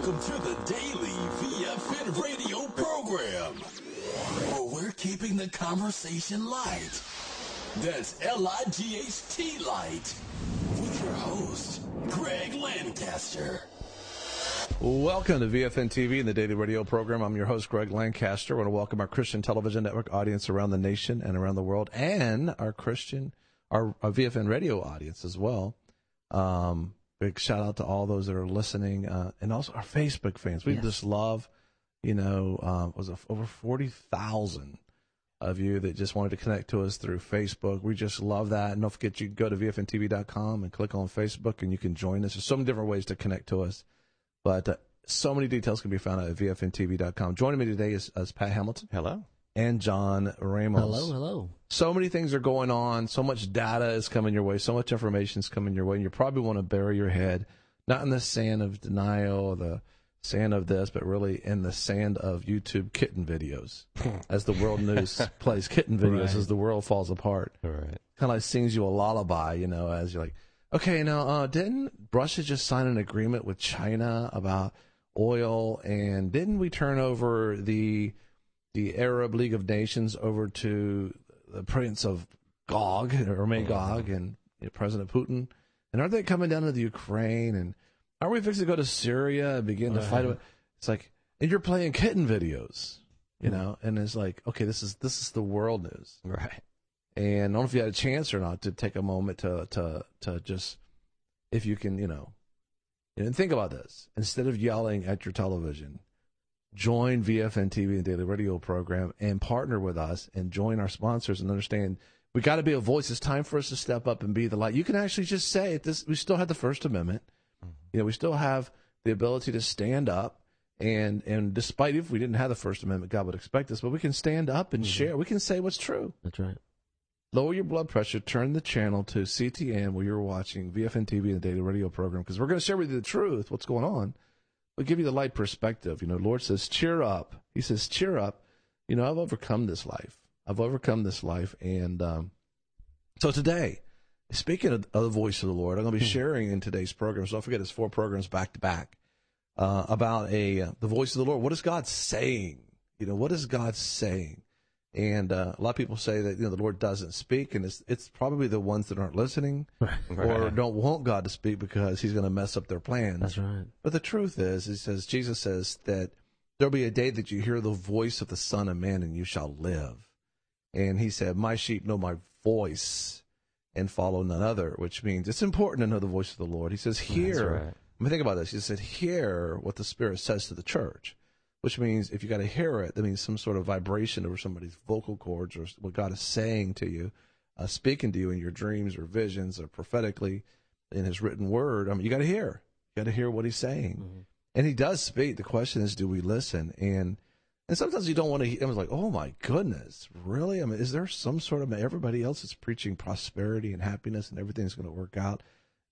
Welcome to the daily VFN radio program, where we're keeping the conversation light. That's L-I-G-H-T light. With your host, Greg Lancaster. Welcome to VFN TV and the Daily Radio Program. I'm your host, Greg Lancaster. I want to welcome our Christian Television Network audience around the nation and around the world, and our VFN Radio audience as well. Big shout out to all those that are listening, and also our Facebook fans. We just love, over 40,000 of you that just wanted to connect to us through Facebook. We just love that. And don't forget, you can go to VFNTV.com and click on Facebook, and you can join us. There's so many different ways to connect to us. But so many details can be found at VFNTV.com. Joining me today is Pat Hamilton. Hello. And John Ramos. Hello. So many things are going on. So much data is coming your way. So much information is coming your way. And you probably want to bury your head, not in the sand of denial or the sand of this, but really in the sand of YouTube kitten videos. As the world news plays kitten videos as the world falls apart. All right. Kind of like sings you a lullaby, as you're like, okay, now, didn't Russia just sign an agreement with China about oil? And didn't we turn over the Arab League of Nations over to the Prince of Gog, or Magog, and President Putin? And aren't they coming down to the Ukraine? And aren't we fixing to go to Syria and begin to fight? It's like, and you're playing kitten videos, and it's like, okay, this is the world news. Right. And I don't know if you had a chance or not to take a moment to just, if you can, and think about this. Instead of yelling at your television, join VFN TV and Daily Radio Program and partner with us and join our sponsors and understand we got to be a voice. It's time for us to step up and be the light. You can actually just say this. We still have the First Amendment. We still have the ability to stand up. And despite if we didn't have the First Amendment, God would expect us, but we can stand up and share. We can say what's true. That's right. Lower your blood pressure. Turn the channel to CTN where you're watching VFN TV and the Daily Radio Program, because we're going to share with you the truth, what's going on. We'll give you the light perspective. The Lord says, cheer up. He says, cheer up. I've overcome this life. And so today, speaking of the voice of the Lord, I'm going to be sharing in today's program. So don't forget, it's 4 programs back to back about the voice of the Lord. What is God saying? What is God saying? And a lot of people say that the Lord doesn't speak, and it's probably the ones that aren't listening or don't want God to speak because He's going to mess up their plans. That's right. But the truth is, Jesus says that there'll be a day that you hear the voice of the Son of Man, and you shall live. And He said, "My sheep know my voice, and follow none other," which means it's important to know the voice of the Lord. He says, "Hear." Right. I mean, think about this. He said, "Hear what the Spirit says to the church." Which means if you got to hear it, that means some sort of vibration over somebody's vocal cords, or what God is saying to you, speaking to you in your dreams or visions or prophetically in His written word. I mean, you got to hear. You got to hear what He's saying. And He does speak. The question is, do we listen? And sometimes you don't want to hear. I was like, oh my goodness, really? I mean, is there some sort of, everybody else is preaching prosperity and happiness and everything's going to work out?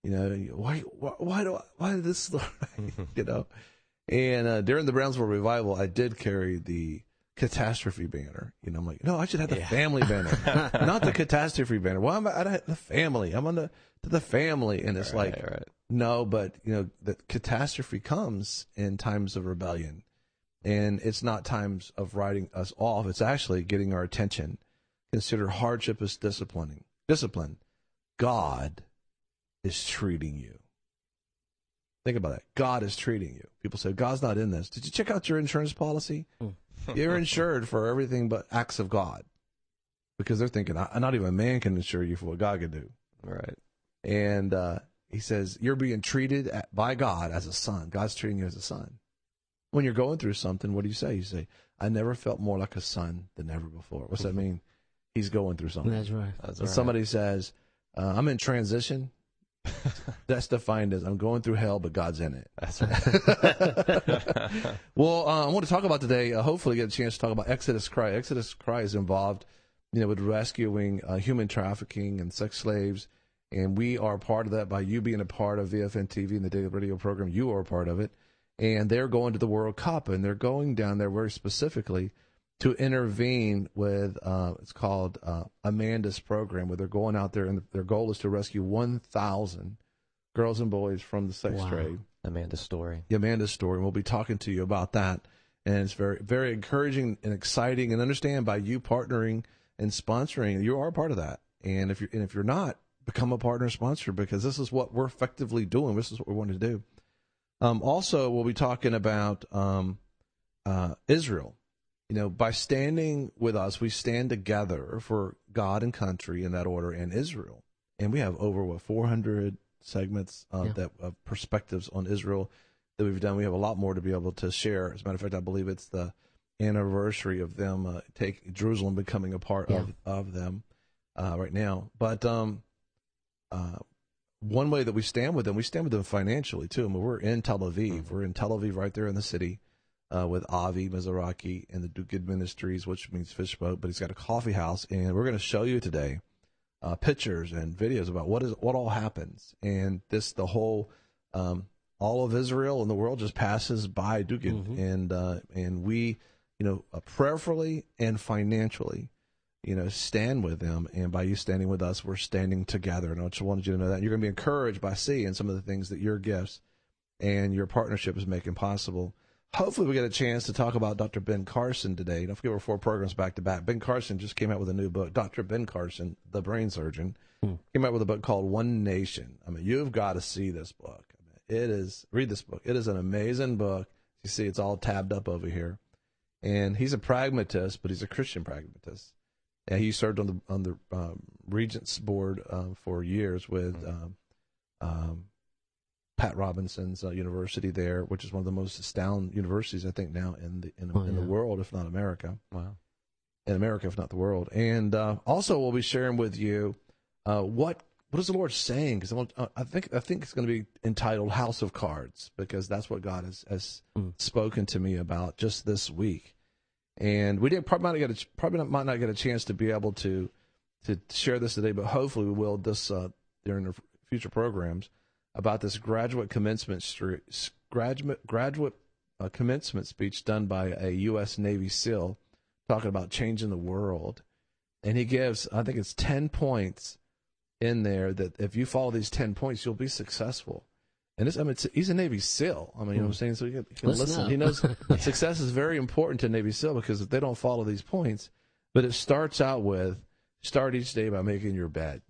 Why this, Lord? And during the Brownsville revival, I did carry the catastrophe banner. I'm like, no, I should have the family banner, not the catastrophe banner. Well, I'm the family. I'm on the family, and it's no, but the catastrophe comes in times of rebellion, and it's not times of writing us off. It's actually getting our attention. Consider hardship as discipline. God is treating you. Think about that. God is treating you. People say, God's not in this. Did you check out your insurance policy? You're insured for everything but acts of God. Because they're thinking, not even a man can insure you for what God can do. Right. And He says, you're being treated by God as a son. God's treating you as a son. When you're going through something, what do you say? You say, I never felt more like a son than ever before. What's that mean? He's going through something. That's right. When somebody says, I'm in transition, that's defined as I'm going through hell, but God's in it. That's right. Well, I want to talk about today, hopefully get a chance to talk about Exodus Cry. Exodus Cry is involved, with rescuing human trafficking and sex slaves. And we are part of that by you being a part of VFN TV and the Daily Radio Program. You are a part of it. And they're going to the World Cup, and they're going down there very specifically to intervene with, it's called Amanda's program, where they're going out there, and their goal is to rescue 1,000 girls and boys from the sex trade. Amanda's story. Amanda's story. And we'll be talking to you about that. And it's very, very encouraging and exciting. And understand, by you partnering and sponsoring, you are a part of that. And if you're not, become a partner sponsor, because this is what we're effectively doing. This is what we want to do. Also, we'll be talking about Israel. By standing with us, we stand together for God and country, in that order, and Israel. And we have over 400 segments of perspectives on Israel that we've done. We have a lot more to be able to share. As a matter of fact, I believe it's the anniversary of them Jerusalem becoming a part of them right now. But one way that we stand with them financially too. I mean, we're in Tel Aviv. We're in Tel Aviv, right there in the city, with Avi Mizrahi and the Do Good Ministries, which means fish boat, but he's got a coffee house, and we're going to show you today pictures and videos about what all happens. And the whole all of Israel and the world just passes by Dugan, and we, prayerfully and financially, stand with them. And by you standing with us, we're standing together. And I just wanted you to know that. You're going to be encouraged by seeing some of the things that your gifts and your partnership is making possible. Hopefully we get a chance to talk about Dr. Ben Carson today. Don't forget, we're 4 programs back to back. Ben Carson just came out with a new book. Dr. Ben Carson, the brain surgeon, came out with a book called One Nation. I mean, you've got to see this book. Read this book. It is an amazing book. You see, it's all tabbed up over here. And he's a pragmatist, but he's a Christian pragmatist. And he served on the Regents Board for years with Pat Robinson's university there, which is one of the most astounding universities, I think, now in the world, if not America. Wow. In America, if not the world. And also, we'll be sharing with you what is the Lord saying? Because I think it's going to be entitled House of Cards, because that's what God has spoken to me about just this week. And we might not get a chance to be able to share this today, but hopefully we will during the future programs, about this graduate commencement speech done by a U.S. Navy SEAL, talking about changing the world. And he gives, I think it's 10 points in there, that if you follow these 10 points, you'll be successful. And he's a Navy SEAL. I mean, you know what I'm saying? So you can listen. He knows success is very important to Navy SEAL, because if they don't follow these points, but it starts out with, start each day by making your bed.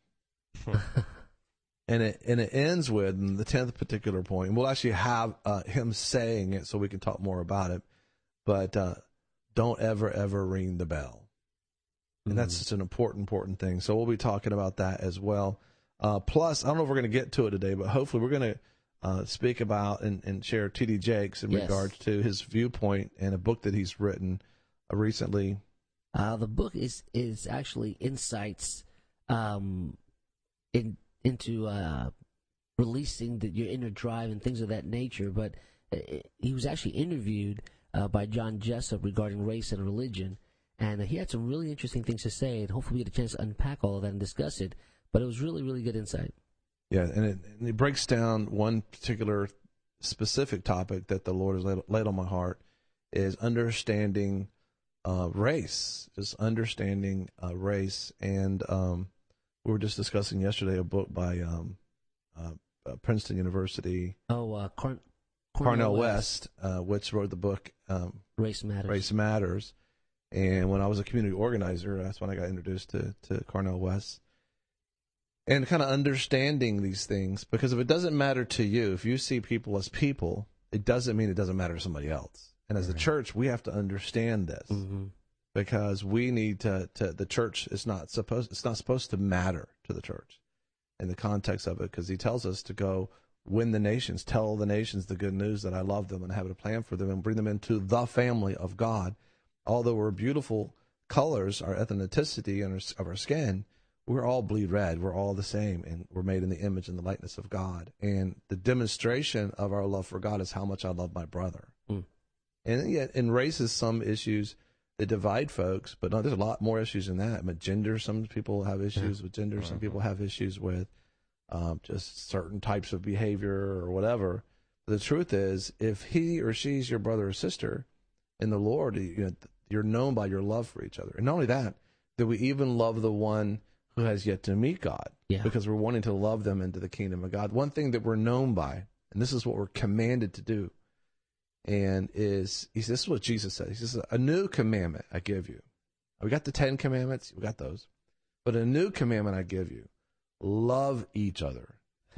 And it ends with the 10th particular point. And we'll actually have him saying it so we can talk more about it. But don't ever ring the bell. And that's just an important thing. So we'll be talking about that as well. Plus, I don't know if we're going to get to it today, but hopefully we're going to speak about and share T.D. Jakes in regards to his viewpoint and a book that he's written recently. The book is actually insights into releasing your inner drive and things of that nature. But he was actually interviewed by John Jessup regarding race and religion, and he had some really interesting things to say, and hopefully we get a chance to unpack all of that and discuss it. But it was really, really good insight. Yeah, and it breaks down one particular specific topic that the Lord has laid on my heart, is understanding race, just understanding race. And we were just discussing yesterday a book by Princeton University. Cornel West, which wrote the book Race Matters. Race Matters. And when I was a community organizer, that's when I got introduced to Cornel West. And kind of understanding these things, because if it doesn't matter to you, if you see people as people, it doesn't mean it doesn't matter to somebody else. And as a church, we have to understand this, because we need to the church it's not supposed to matter to the church in the context of it, because he tells us to go win the nations, tell the nations the good news that I love them and have a plan for them, and bring them into the family of God. Although we're beautiful colors, our ethnicity of our skin, we're all bleed red. We're all the same, and we're made in the image and the likeness of God. And the demonstration of our love for God is how much I love my brother. And yet, in races, some issues that divide folks, but no, there's a lot more issues than that. But gender, some people have issues with gender. Some people have issues with just certain types of behavior or whatever. But the truth is, if he or she's your brother or sister in the Lord, you're known by your love for each other. And not only that we even love the one who has yet to meet God, because we're wanting to love them into the kingdom of God. One thing that we're known by And this is what we're commanded to do. And this is what Jesus said. He says, a new commandment I give you. We got the 10 commandments. We got those. But a new commandment I give you. Love each other.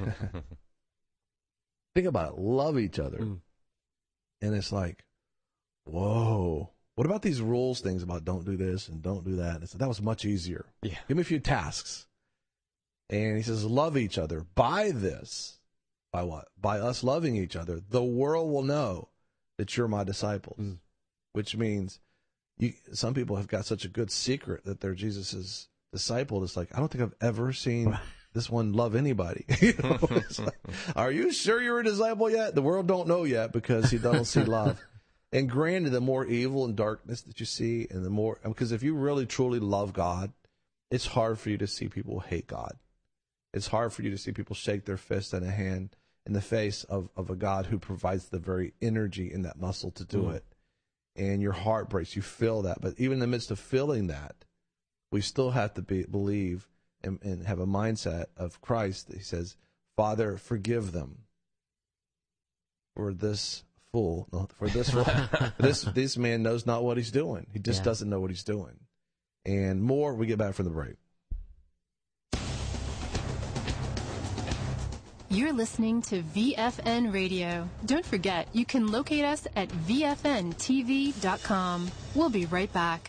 Think about it. Love each other. And it's like, whoa. What about these rules things about don't do this and don't do that? And that was much easier. Yeah. Give me a few tasks. And he says, love each other. By this, by what? By us loving each other, the world will know that you're my disciples. Which means some people have got such a good secret that they're Jesus's disciple. It's like, I don't think I've ever seen this one love anybody. It's like, are you sure you're a disciple yet? The world don't know yet because he don't see love. And granted, the more evil and darkness that you see, and the more, because if you really truly love God, it's hard for you to see people hate God. It's hard for you to see people shake their fist and a hand in the face of a God who provides the very energy in that muscle to do it. And your heart breaks. You feel that. But even in the midst of feeling that, we still have to believe and have a mindset of Christ. He says, Father, forgive them for this fool. No, for this fool. This man knows not what he's doing. He just doesn't know what he's doing. And more, we get back from the break. You're listening to VFN Radio. Don't forget, you can locate us at VFNTV.com. We'll be right back.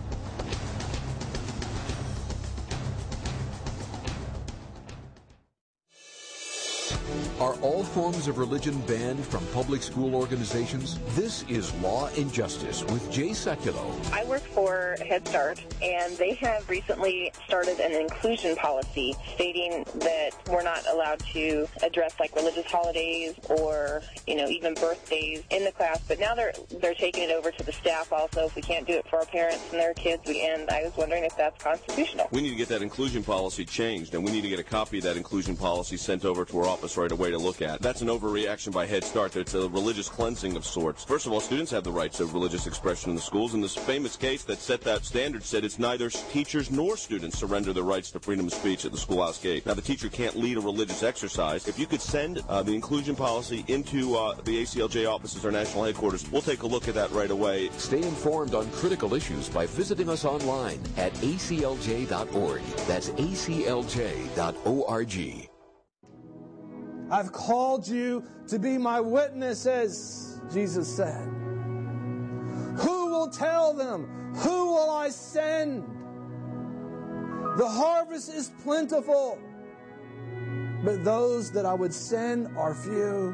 Are all forms of religion banned from public school organizations? This is Law and Justice with Jay Sekulow. I work for Head Start, and they have recently started an inclusion policy stating that we're not allowed to address like religious holidays or, even birthdays in the class. But now they're taking it over to the staff also. If we can't do it for our parents and their kids, and I was wondering if that's constitutional. We need to get that inclusion policy changed, and we need to get a copy of that inclusion policy sent over to our office right away to look at. That's an overreaction by Head Start. It's a religious cleansing of sorts. First of all, students have the rights of religious expression in the schools, and this famous case that set that standard said it's neither teachers nor students surrender their rights to freedom of speech at the schoolhouse gate. Now, the teacher can't lead a religious exercise. If you could send the inclusion policy into the ACLJ offices or national headquarters, we'll take a look at that right away. Stay informed on critical issues by visiting us online at aclj.org. That's aclj.org. I've called you to be my witnesses, Jesus said. Who will tell them? Who will I send? The harvest is plentiful, but those that I would send are few.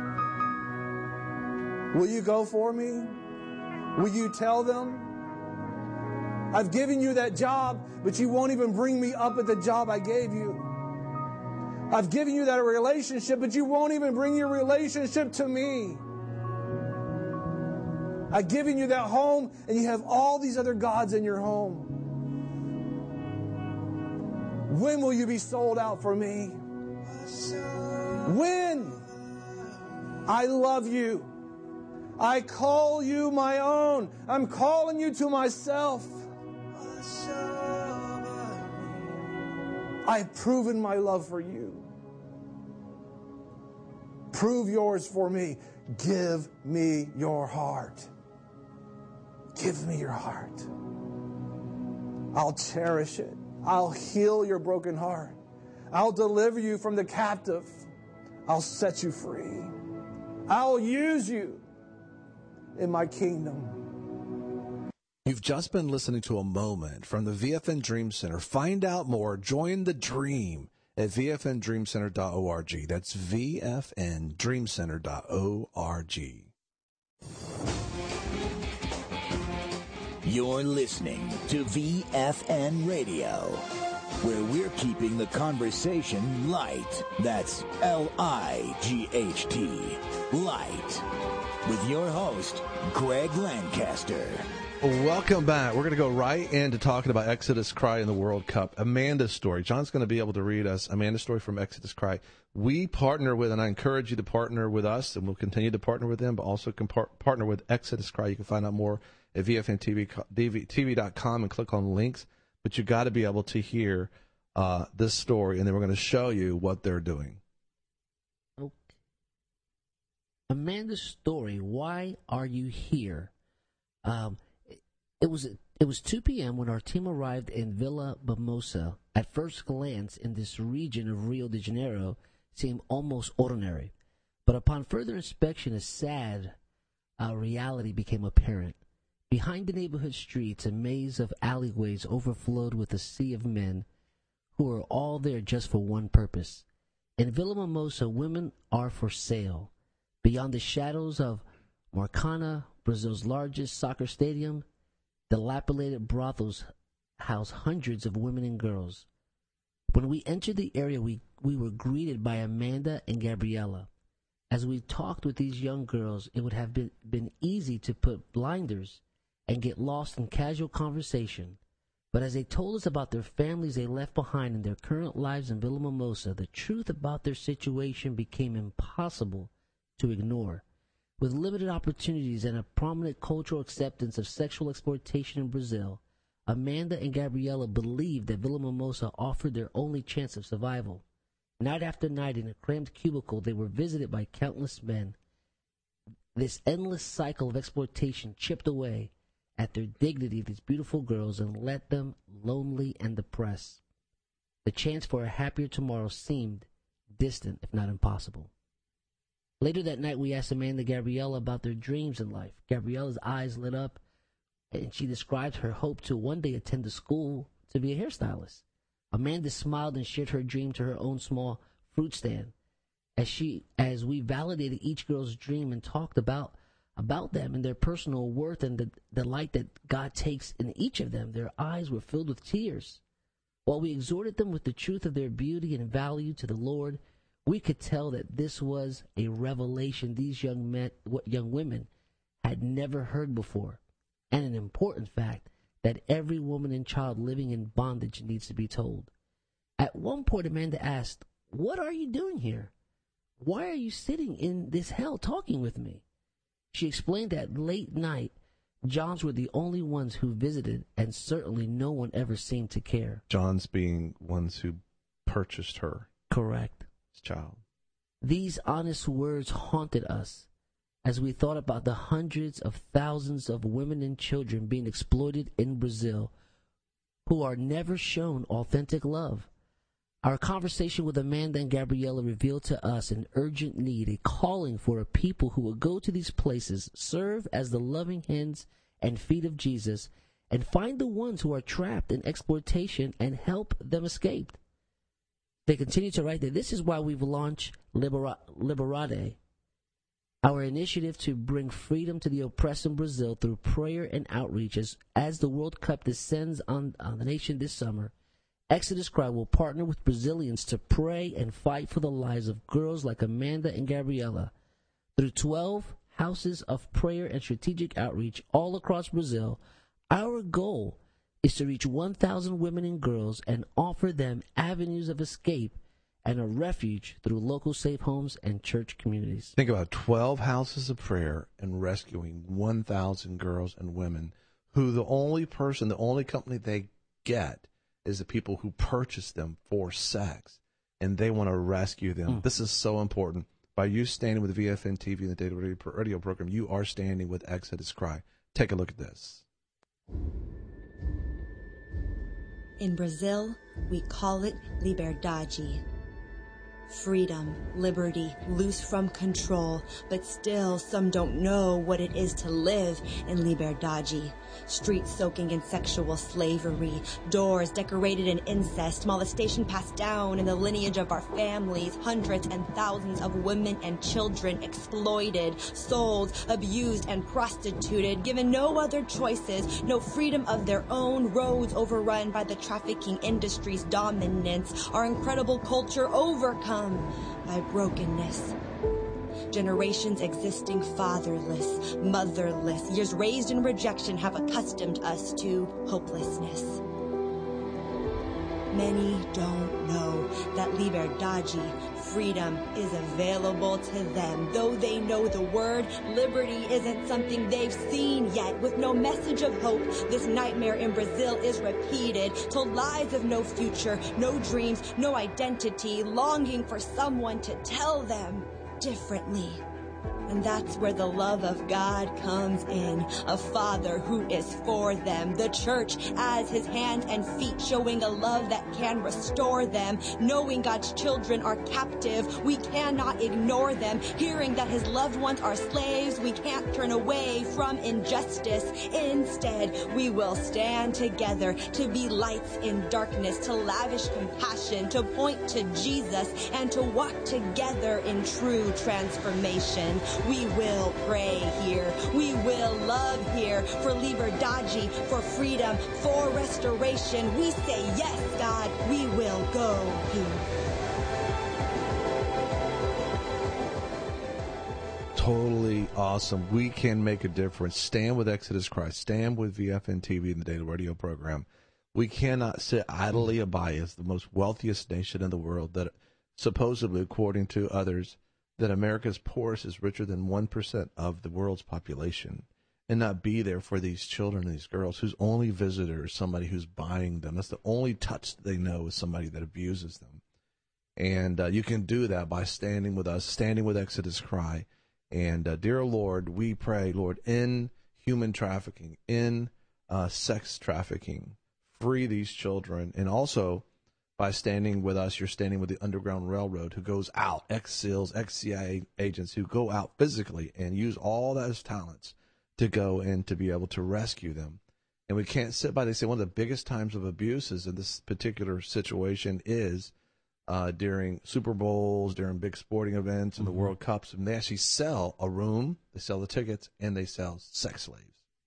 Will you go for me? Will you tell them? I've given you that job, but you won't even bring me up at the job I gave you. I've given you that relationship, but you won't even bring your relationship to me. I've given you that home, and you have all these other gods in your home. When will you be sold out for me? When? I love you. I call you my own. I'm calling you to myself. I've proven my love for you. Prove yours for me. Give me your heart. Give me your heart. I'll cherish it. I'll heal your broken heart. I'll deliver you from the captive. I'll set you free. I'll use you in my kingdom. You've just been listening to a moment from the VFN Dream Center. Find out more. Join the dream at vfndreamcenter.org. That's vfndreamcenter.org. You're listening to VFN Radio, where we're keeping the conversation light. That's L-I-G-H-T, light. With your host, Greg Lancaster. Welcome back. We're going to go right into talking about Exodus Cry in the World Cup. Amanda's story. John's going to be able to read us Amanda's story from Exodus Cry. We partner with, and I encourage you to partner with us, and we'll continue to partner with them, but also can partner with Exodus Cry. You can find out more at vfntv.com and click on links. But you got to be able to hear this story, and then we're going to show you what they're doing. Amanda's story, Why Are You Here? It was 2 p.m. when our team arrived in Villa Mimosa. At first glance, in this region of Rio de Janeiro, seemed almost ordinary. But upon further inspection, a sad reality became apparent. Behind the neighborhood streets, a maze of alleyways overflowed with a sea of men who were all there just for one purpose. In Villa Mimosa, women are for sale. Beyond the shadows of Maracana, Brazil's largest soccer stadium, dilapidated brothels house hundreds of women and girls. When we entered the area, we were greeted by Amanda and Gabriella. As we talked with these young girls, it would have been easy to put blinders and get lost in casual conversation. But as they told us about their families they left behind and their current lives in Villa Mimosa, the truth about their situation became impossible to ignore. With limited opportunities and a prominent cultural acceptance of sexual exploitation in Brazil, Amanda and Gabriella believed that Villa Mimosa offered their only chance of survival. Night after night in a cramped cubicle, they were visited by countless men. This endless cycle of exploitation chipped away at their dignity, these beautiful girls, and left them lonely and depressed. The chance for a happier tomorrow seemed distant, if not impossible. Later that night, we asked Amanda and Gabriella about their dreams in life. Gabriella's eyes lit up, and she described her hope to one day attend the school to be a hairstylist. Amanda smiled and shared her dream to her own small fruit stand. As we validated each girl's dream and talked about them and their personal worth and the light that God takes in each of them, their eyes were filled with tears. While we exhorted them with the truth of their beauty and value to the Lord, we could tell that this was a revelation these young women had never heard before, and an important fact that every woman and child living in bondage needs to be told. At one point, Amanda asked, "What are you doing here? Why are you sitting in this hell talking with me?" She explained that late night, Johns were the only ones who visited, and certainly no one ever seemed to care. Johns being ones who purchased her. Correct. His child. These honest words haunted us as we thought about the hundreds of thousands of women and children being exploited in Brazil who are never shown authentic love. Our conversation with Amanda and Gabriella revealed to us an urgent need, a calling for a people who will go to these places, serve as the loving hands and feet of Jesus, and find the ones who are trapped in exploitation and help them escape. They continue to write that this is why we've launched Liberade, our initiative to bring freedom to the oppressed in Brazil through prayer and outreach. As the World Cup descends on the nation this summer, Exodus Cry will partner with Brazilians to pray and fight for the lives of girls like Amanda and Gabriella. Through 12 houses of prayer and strategic outreach all across Brazil, our goal is to reach 1,000 women and girls and offer them avenues of escape and a refuge through local safe homes and church communities. Think about 12 houses of prayer and rescuing 1,000 girls and women who the only company they get is the people who purchase them for sex, and they want to rescue them. This is so important. By you standing with VFN TV and the Data Radio program, you are standing with Exodus Cry. Take a look at this. In Brazil, we call it liberdade. Freedom, liberty, loose from control, but still some don't know what it is to live in liberdade. Streets soaking in sexual slavery, doors decorated in incest, molestation passed down in the lineage of our families, hundreds and thousands of women and children exploited, sold, abused, and prostituted, given no other choices, no freedom of their own, roads overrun by the trafficking industry's dominance, our incredible culture overcome by brokenness. Generations existing fatherless, motherless, years raised in rejection have accustomed us to hopelessness. Many don't know that liberdade, freedom, is available to them. Though they know the word, liberty isn't something they've seen yet. With no message of hope, this nightmare in Brazil is repeated. Told lies of no future, no dreams, no identity, longing for someone to tell them differently. And that's where the love of God comes in. A father who is for them. The church as his hands and feet, showing a love that can restore them. Knowing God's children are captive, we cannot ignore them. Hearing that his loved ones are slaves, we can't turn away from injustice. Instead, we will stand together to be lights in darkness, to lavish compassion, to point to Jesus, and to walk together in true transformation. We will pray here. We will love here for liberdade, for freedom, for restoration. We say, yes, God, we will go here. Totally awesome. We can make a difference. Stand with Exodus Christ. Stand with VFN TV and the Daily Radio program. We cannot sit idly by as the most wealthiest nation in the world that supposedly, according to others, that America's poorest is richer than 1% of the world's population, and not be there for these children and these girls whose only visitor is somebody who's buying them. That's the only touch they know is somebody that abuses them. And you can do that by standing with us, standing with Exodus Cry. And dear Lord, we pray, Lord, in human trafficking, in sex trafficking, free these children. And also, by standing with us, you're standing with the Underground Railroad, who goes out, ex-SEALs, ex-CIA agents who go out physically and use all those talents to go and to be able to rescue them. And we can't sit by. They say one of the biggest times of abuses in this particular situation is during Super Bowls, during big sporting events, and the World Cups. And they actually sell a room, they sell the tickets, and they sell sex slaves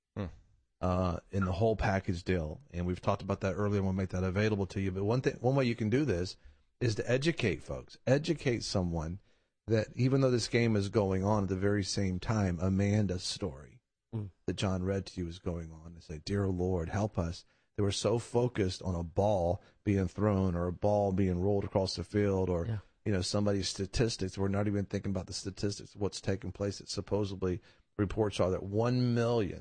in the whole package deal. And we've talked about that earlier, and we'll make that available to you. But one way you can do this is to educate folks, educate someone that even though this game is going on at the very same time, Amanda's story that John read to you is going on, and say, dear Lord, help us. They were so focused on a ball being thrown or a ball being rolled across the field or, somebody's statistics. We're not even thinking about the statistics of what's taking place. That supposedly reports are that 1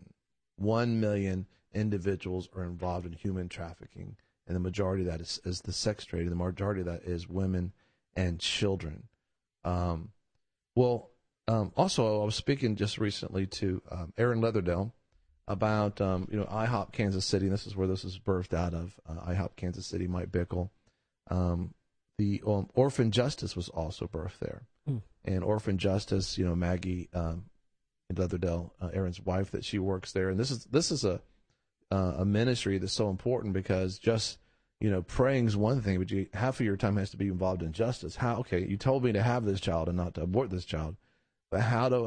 million individuals are involved in human trafficking, and the majority of that is the sex trade, and the majority of that is women and children. Also, I was speaking just recently to Aaron Leatherdale about IHOP Kansas City, and this is where this is birthed out of, IHOP Kansas City, Mike Bickle. The Orphan Justice was also birthed there. And Orphan Justice, Maggie Leatherdale, Aaron's wife, that she works there. And this is a ministry that's so important because just, praying is one thing, but half of your time has to be involved in justice. Okay, you told me to have this child and not to abort this child, but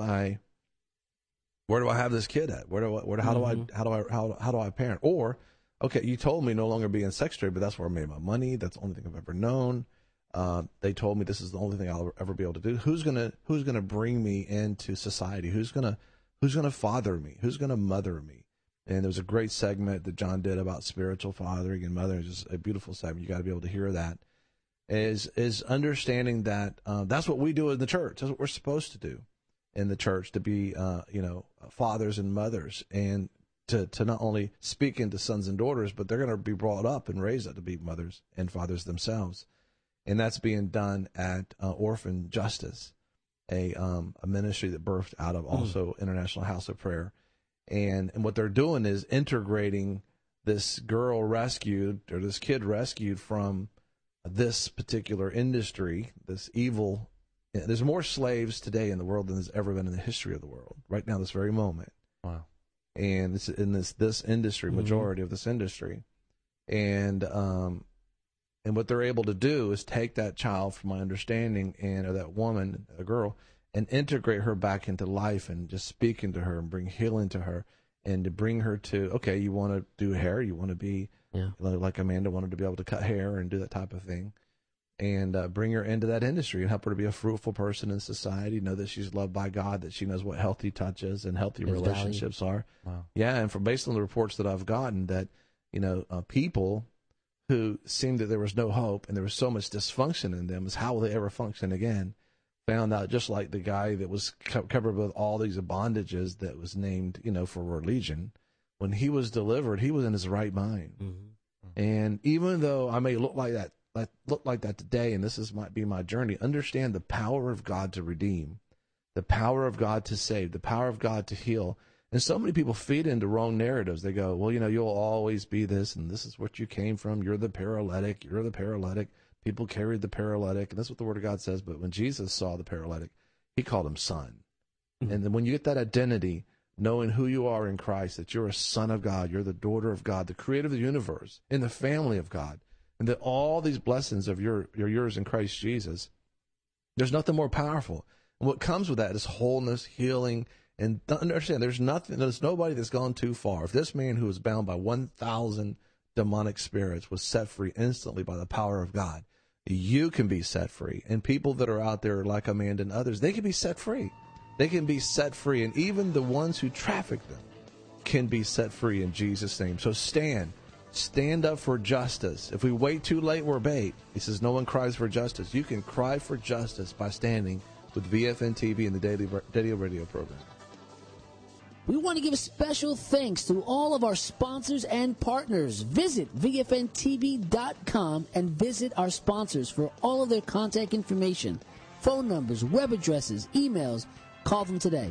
where do I have this kid at? How do I parent? Or, okay, you told me no longer be in sex trade, but that's where I made my money. That's the only thing I've ever known. They told me this is the only thing I'll ever be able to do. Who's gonna bring me into society? Who's gonna father me? Who's gonna mother me? And there was a great segment that John did about spiritual fathering and mothering. It's just a beautiful segment. You got to be able to hear that. Is understanding that that's what we do in the church. That's what we're supposed to do in the church, to be fathers and mothers, and to not only speak into sons and daughters, but they're going to be brought up and raised up to be mothers and fathers themselves. And that's being done at Orphan Justice, a ministry that birthed out of also International House of Prayer. And what they're doing is integrating this girl rescued, or this kid rescued from this particular industry, this evil. There's more slaves today in the world than there's ever been in the history of the world, right now, this very moment. Wow. And it's in this industry, majority of this industry. And what they're able to do is take that child, from my understanding, or that woman, a girl, and integrate her back into life and just speak into her and bring healing to her, and to bring her to, okay, you want to do hair, you want to be like Amanda wanted to be able to cut hair and do that type of thing, and bring her into that industry and help her to be a fruitful person in society, know that she's loved by God, that she knows what healthy touch is and healthy relationships are. Wow. Yeah, and based on the reports that I've gotten, that people who seemed that there was no hope and there was so much dysfunction in them, is how will they ever function again? Found out, just like the guy that was covered with all these bondages that was named, for religion, when he was delivered, he was in his right mind. And even though I may look like that today, and might be my journey, understand the power of God to redeem, the power of God to save, the power of God to heal. And so many people feed into wrong narratives. They go, well, you'll always be this, and this is what you came from. You're the paralytic. You're the paralytic. People carried the paralytic, and that's what the Word of God says. But when Jesus saw the paralytic, he called him son. And then when you get that identity, knowing who you are in Christ, that you're a son of God, you're the daughter of God, the creator of the universe, in the family of God, and that all these blessings of you're yours in Christ Jesus, there's nothing more powerful. And what comes with that is wholeness, healing, and understand there's nobody that's gone too far. If this man who was bound by 1,000 demonic spirits was set free instantly by the power of God, you can be set free. And people that are out there like Amanda and others, they can be set free. They can be set free. And even the ones who traffic them can be set free in Jesus' name. So stand up for justice. If we wait too late, we're bait. He says no one cries for justice. You can cry for justice by standing with VFN TV and the Daily Radio program. We want to give a special thanks to all of our sponsors and partners. Visit VFNTV.com and visit our sponsors for all of their contact information, phone numbers, web addresses, emails. Call them today.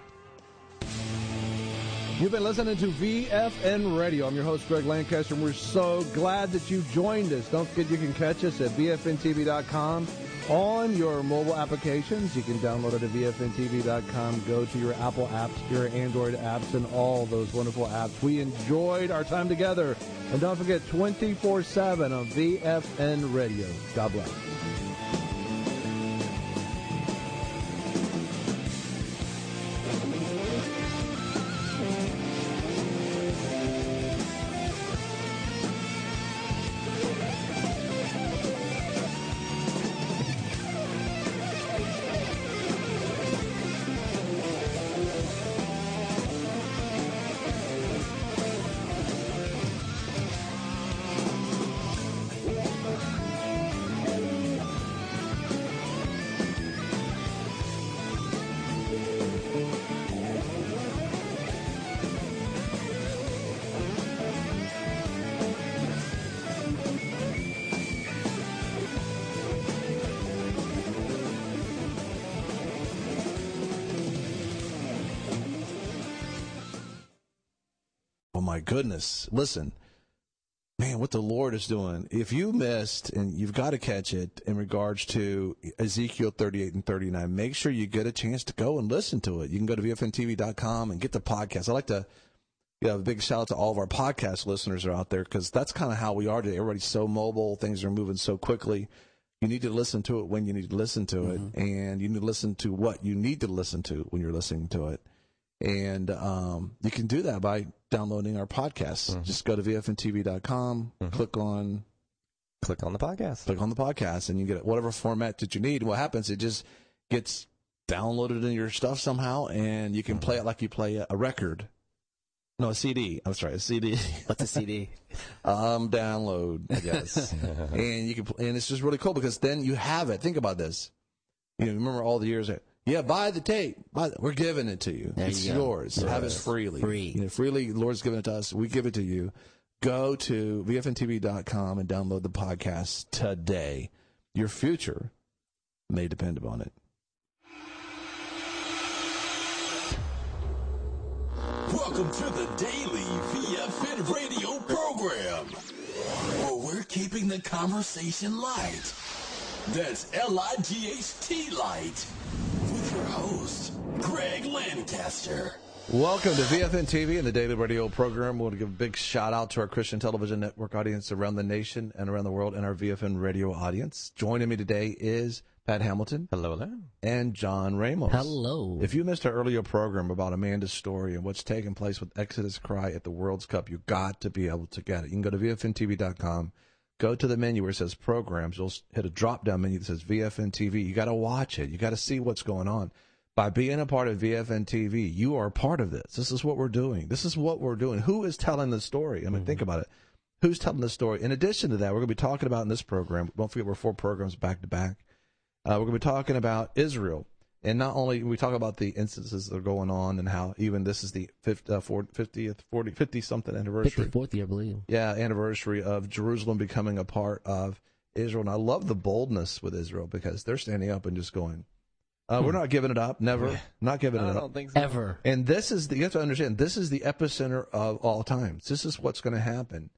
You've been listening to VFN Radio. I'm your host, Greg Lancaster, and we're so glad that you joined us. Don't forget you can catch us at VFNTV.com on your mobile applications. You can download it at VFNTV.com. Go to your Apple apps, your Android apps, and all those wonderful apps. We enjoyed our time together. And don't forget, 24/7 on VFN Radio. God bless. My goodness. Listen, man, what the Lord is doing. If you missed, and you've got to catch it in regards to Ezekiel 38 and 39, make sure you get a chance to go and listen to it. You can go to VFNTV.com and get the podcast. I'd like to give a big shout out to all of our podcast listeners who are out there, because that's kind of how we are today. Everybody's so mobile. Things are moving so quickly. You need to listen to it when you need to listen to it, and you need to listen to what you need to listen to when you're listening to it. And you can do that by downloading our podcast. Just go to VFNTV.com, click on the podcast. Click on the podcast, and you get whatever format that you need. And what happens, it just gets downloaded in your stuff somehow, and you can play it like you play a record. No, a CD. I'm sorry, a CD. What's a CD? Download, I guess. And you can, and it's just really cool because then you have it. Think about this. Remember all the years that, buy the tape. We're giving it to you. It's yours. Have it freely. Free. Freely, the Lord's given it to us. We give it to you. Go to VFNTV.com and download the podcast today. Your future may depend upon it. Welcome to the Daily VFN Radio program, where we're keeping the conversation light. That's L-I-G-H-T light. With your host, Greg Lancaster. Welcome to VFN TV and the Daily Radio program. We want to give a big shout out to our Christian Television Network audience around the nation and around the world, and our VFN Radio audience. Joining me today is Pat Hamilton. Hello. And John Ramos. Hello. If you missed our earlier program about Amanda's story and what's taking place with Exodus Cry at the World's Cup, you got to be able to get it. You can go to VFNTV.com. Go to the menu where it says programs. You'll hit a drop-down menu that says VFN TV. You got to watch it. You got to see what's going on. By being a part of VFN TV, you are a part of this. This is what we're doing. Who is telling the story? I mean, think about it. Who's telling the story? In addition to that, we're going to be talking about in this program, don't forget we're 4 programs back to back. We're going to be talking about Israel. And not only we talk about the instances that are going on and how even this is the 50-something anniversary. 54th year, I believe. Yeah, anniversary of Jerusalem becoming a part of Israel. And I love the boldness with Israel because they're standing up and just going, We're not giving it up. Never. Not giving it up. I don't think so. Ever. And you have to understand, this is the epicenter of all times. This is what's going to happen.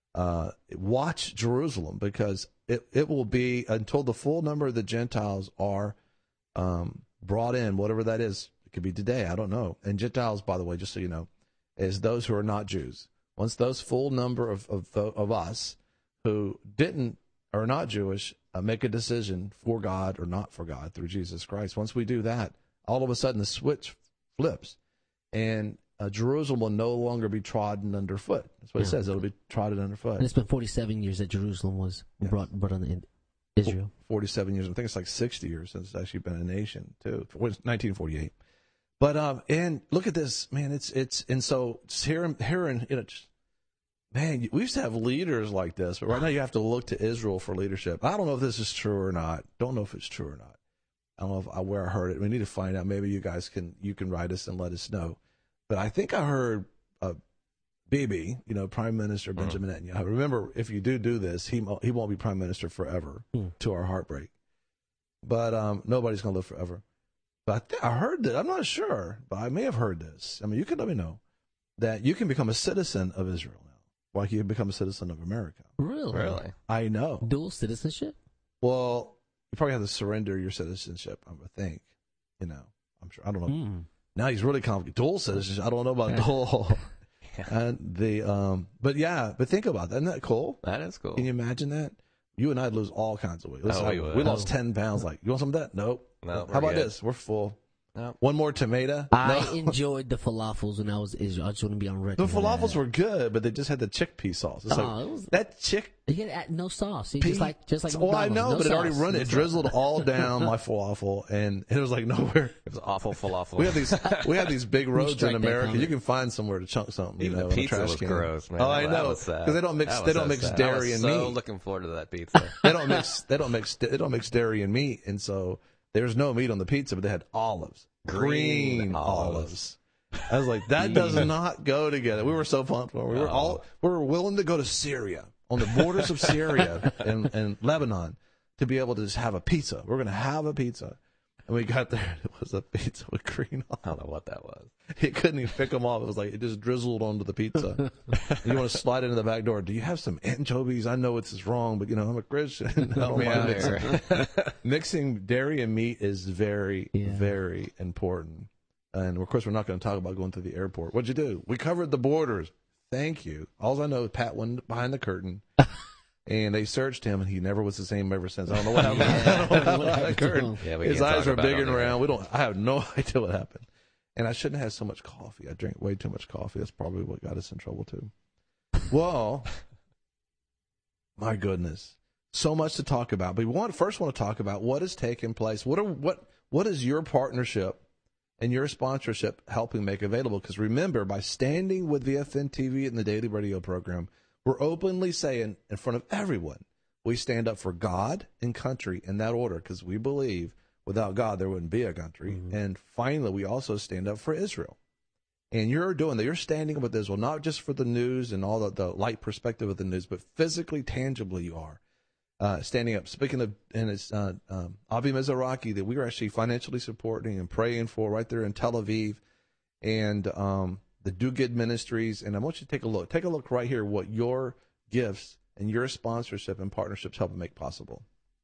Watch Jerusalem, because it will be until the full number of the Gentiles are brought in, whatever that is. It could be today. I don't know. And Gentiles, by the way, just so you know, is those who are not Jews. Once those full number of us who are not Jewish make a decision for God or not for God through Jesus Christ, once we do that, all of a sudden the switch flips, and Jerusalem will no longer be trodden underfoot. That's what it says. It'll be trodden underfoot. And it's been 47 years that Jerusalem was brought on Israel. 47 years. I think it's like 60 years since it's actually been a nation, too. It was 1948. But, and look at this, man, and so here in, man, we used to have leaders like this, but right now you have to look to Israel for leadership. I don't know if this is true or not. Don't know if it's true or not. I don't know where I heard it. We need to find out. Maybe you guys can write us and let us know. But I think I heard Bibi, Prime Minister Benjamin Netanyahu. Remember, if you do this, he won't be Prime Minister forever, to our heartbreak. But nobody's going to live forever. But I heard that. I'm not sure, but I may have heard this. I mean, you can let me know that you can become a citizen of Israel now, like you can become a citizen of America. Really? I know. Dual citizenship? Well, you probably have to surrender your citizenship, I would think. I'm sure. I don't know. Now he's really complicated. Dual citizenship. I don't know about dual. And but think about that. Isn't that cool? That is cool. Can you imagine that? You and I'd lose all kinds of weight. We lost 10 pounds. Like, you want some of that? Nope. No. How about this? We're full. Nope. One more tomato? I enjoyed the falafels when I was Israel. I just want to be on record. The falafels were good, but they just had the chickpea sauce. It's that chick. You can add no sauce. Just like well, I know, but it already run it. It drizzled all down my falafel, and it was like nowhere. It was awful falafel. We have these big roads in America. You can find somewhere to chunk something. Even the pizza was gross, man. Oh, I know, because they don't mix dairy and meat. So looking forward to that pizza. They don't mix dairy and meat, and so there's no meat on the pizza, but they had olives, green olives. I was like, that does not go together. We were so pumped. We were willing to go to Syria, on the borders of Syria and Lebanon, to be able to just have a pizza. We're going to have a pizza. And we got there, it was a pizza with green olives. I don't know what that was. He couldn't even pick them off. It was like, it just drizzled onto the pizza. You want to slide into the back door. Do you have some anchovies? I know this is wrong, but, I'm a Christian. I don't mind mixing. Mixing dairy and meat is very, very important. And, of course, we're not going to talk about going to the airport. What'd you do? We covered the borders. Thank you. All I know is Pat went behind the curtain. And they searched him, and he never was the same ever since. I don't know what happened. His eyes were big and round. I have no idea what happened. And I shouldn't have had so much coffee. I drank way too much coffee. That's probably what got us in trouble, too. Well, my goodness. So much to talk about. But we first want to talk about what has taken place. What is your partnership and your sponsorship helping make available? Because remember, by standing with VFN TV and the daily radio program, we're openly saying in front of everyone, we stand up for God and country in that order, because we believe without God there wouldn't be a country. Mm-hmm. And finally, we also stand up for Israel. And you're doing that. You're standing up with Israel, not just for the news and all the light perspective of the news, but physically, tangibly you are standing up. Speaking of, and it's Avi Mizrahi that we are actually financially supporting and praying for right there in Tel Aviv. And the Do Good Ministries, and I want you to take a look. Take a look right here what your gifts and your sponsorship and partnerships help make possible.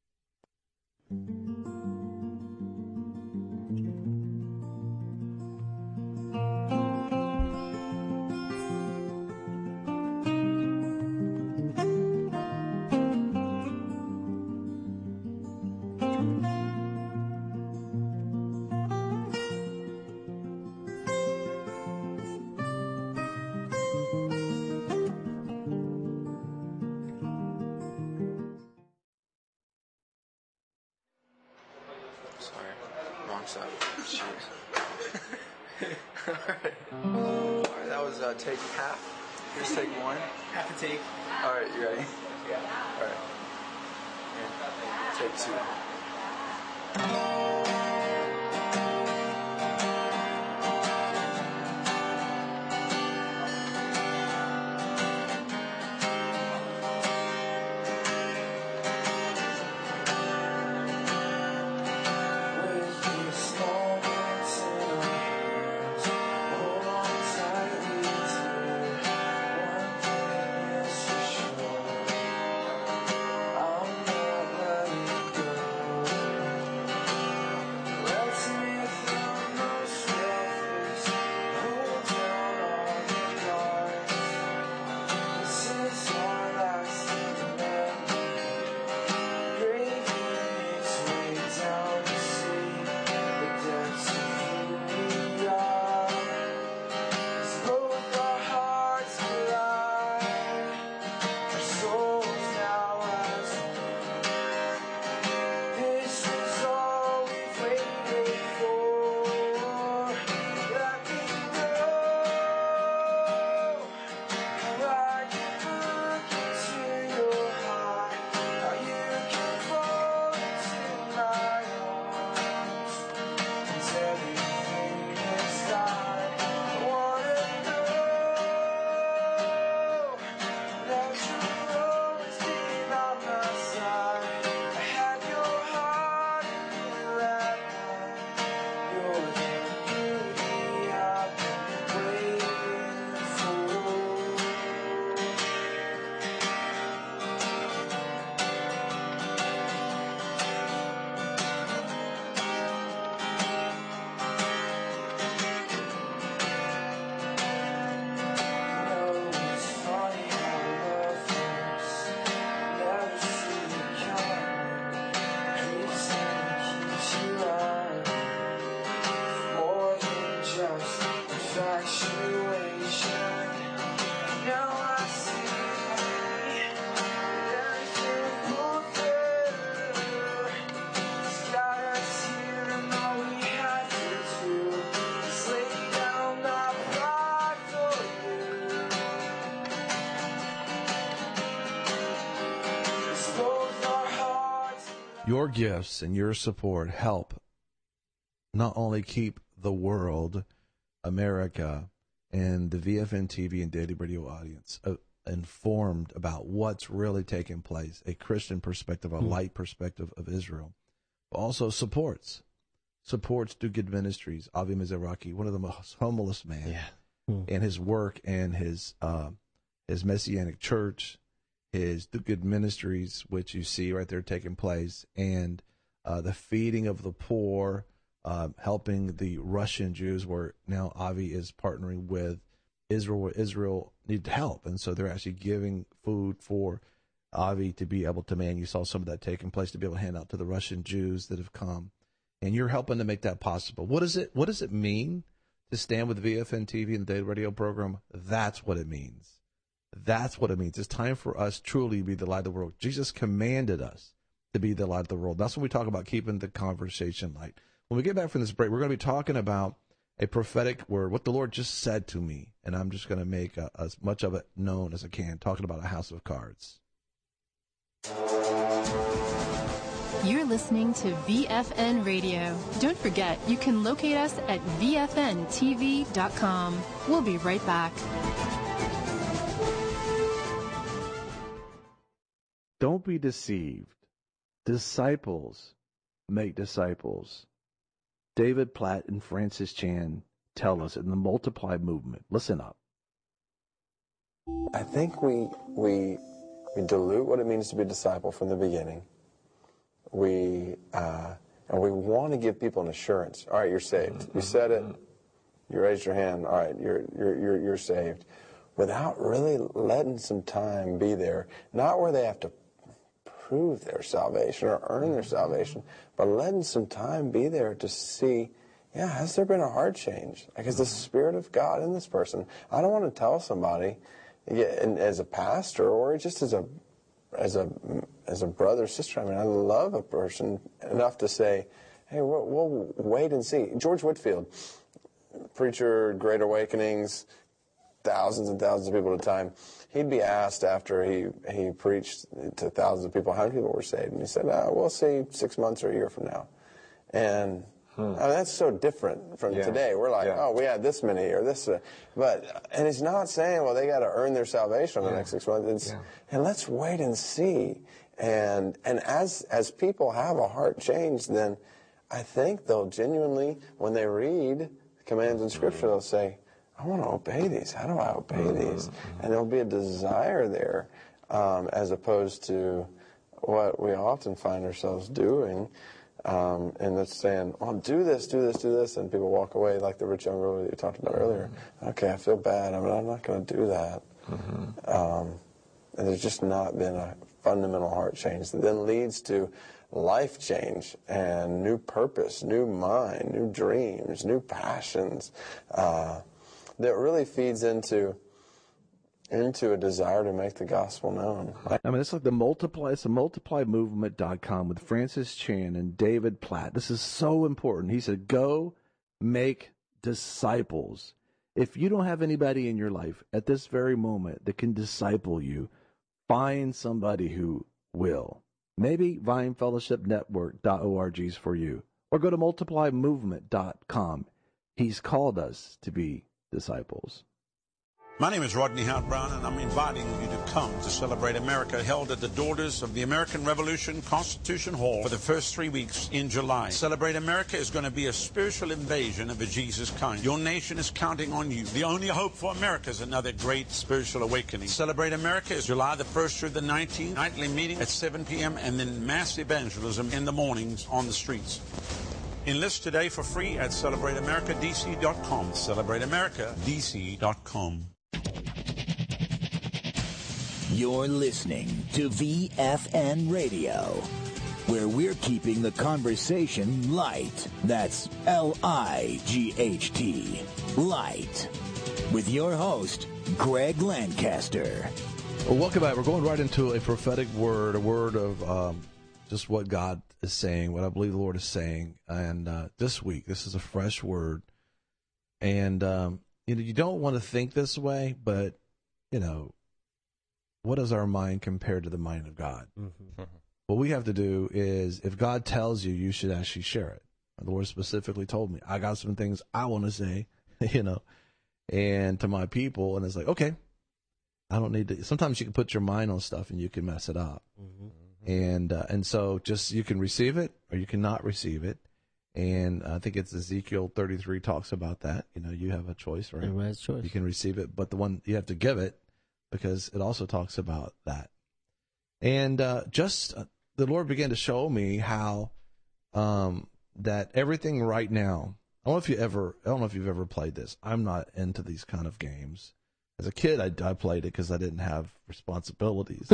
Alright, that was take half. Here's take one. Half a take. Alright, you ready? Yeah. Alright. Take two. Your gifts and your support help not only keep the world, America, and the VFN TV and Daily Radio audience informed about what's really taking place, a Christian perspective, a light perspective of Israel, but also supports Do Good Ministries, Avi Mizrahi, one of the most humblest men, and his work and his Messianic Church, his Do Good Ministries, which you see right there taking place, and the feeding of the poor, helping the Russian Jews, where now Avi is partnering with Israel, where Israel needs help. And so they're actually giving food for Avi to be able to, man, you saw some of that taking place, to be able to hand out to the Russian Jews that have come. And you're helping to make that possible. What does it mean to stand with VFN TV and the Daily Radio program? That's what it means. That's what it means. It's time for us truly to be the light of the world. Jesus commanded us to be the light of the world. That's when we talk about keeping the conversation light. When we get back from this break, we're going to be talking about a prophetic word, what the Lord just said to me, and I'm just going to make as much of it known as I can, talking about a house of cards. You're listening to VFN Radio. Don't forget, you can locate us at VFNTV.com. We'll be right back. Don't be deceived. Disciples make disciples. David Platt and Francis Chan tell us in the Multiply movement. Listen up. I think we dilute what it means to be a disciple from the beginning. And we want to give people an assurance. All right, you're saved. You said it. You raised your hand. All right, you're saved. Without really letting some time be there, not where they have to prove their salvation or earn their salvation, but letting some time be there to see, has there been a heart change? Like, is the Spirit of God in this person? I don't want to tell somebody, and as a pastor or just as a brother or sister, I mean, I love a person enough to say, hey, we'll wait and see. George Whitefield, preacher, Great Awakenings, thousands and thousands of people at a time. He'd be asked after he preached to thousands of people how many people were saved, and he said, we'll see 6 months or a year from now. And I mean, that's so different from today. We're like, we had this many or this, and he's not saying, well, they got to earn their salvation in the next 6 months. And let's wait and see. And as people have a heart change, then I think they'll genuinely, when they read commands in Scripture, they'll say, I want to obey these. How do I obey these? And there'll be a desire there, as opposed to what we often find ourselves doing, and that's saying, well, do this, and people walk away like the rich young ruler that you talked about earlier. Okay, I feel bad. I mean, I'm not going to do that. And there's just not been a fundamental heart change that then leads to life change and new purpose, new mind, new dreams, new passions, that really feeds into a desire to make the gospel known. I mean, it's like the Multiply. It's the multiplymovement.com with Francis Chan and David Platt. This is so important. He said, go make disciples. If you don't have anybody in your life at this very moment that can disciple you, find somebody who will. Maybe VineFellowshipNetwork.org is for you. Or go to multiplymovement.com. He's called us to be disciples. My name is Rodney Howard-Brown, and I'm inviting you to come to Celebrate America, held at the Daughters of the American Revolution Constitution Hall for the first 3 weeks in July. Celebrate America is going to be a spiritual invasion of a Jesus kind. Your nation is counting on you. The only hope for America is another great spiritual awakening. Celebrate America is July the 1st through the 19th, nightly meeting at 7 p.m., and then mass evangelism in the mornings on the streets. Enlist today for free at CelebrateAmericaDC.com. CelebrateAmericaDC.com. You're listening to VFN Radio, where we're keeping the conversation light. That's L-I-G-H-T, light. With your host, Greg Lancaster. Well, welcome back. We're going right into a prophetic word, a word of just what God is saying, what I believe the Lord is saying. And this week, this is a fresh word. And, you don't want to think this way, but, what is our mind compared to the mind of God? what we have to do is, if God tells you, you should actually share it. The Lord specifically told me, I got some things I want to say, and to my people, and it's like, okay, I don't need to. Sometimes you can put your mind on stuff and you can mess it up. And so just, you can receive it or you cannot receive it. And I think it's Ezekiel 33 talks about that. You have a choice, right? Everybody has a choice. You can receive it, but the one you have to give it, because it also talks about that. And the Lord began to show me how that everything right now, I don't know if you've ever played this. I'm not into these kind of games. As a kid, I played it because I didn't have responsibilities.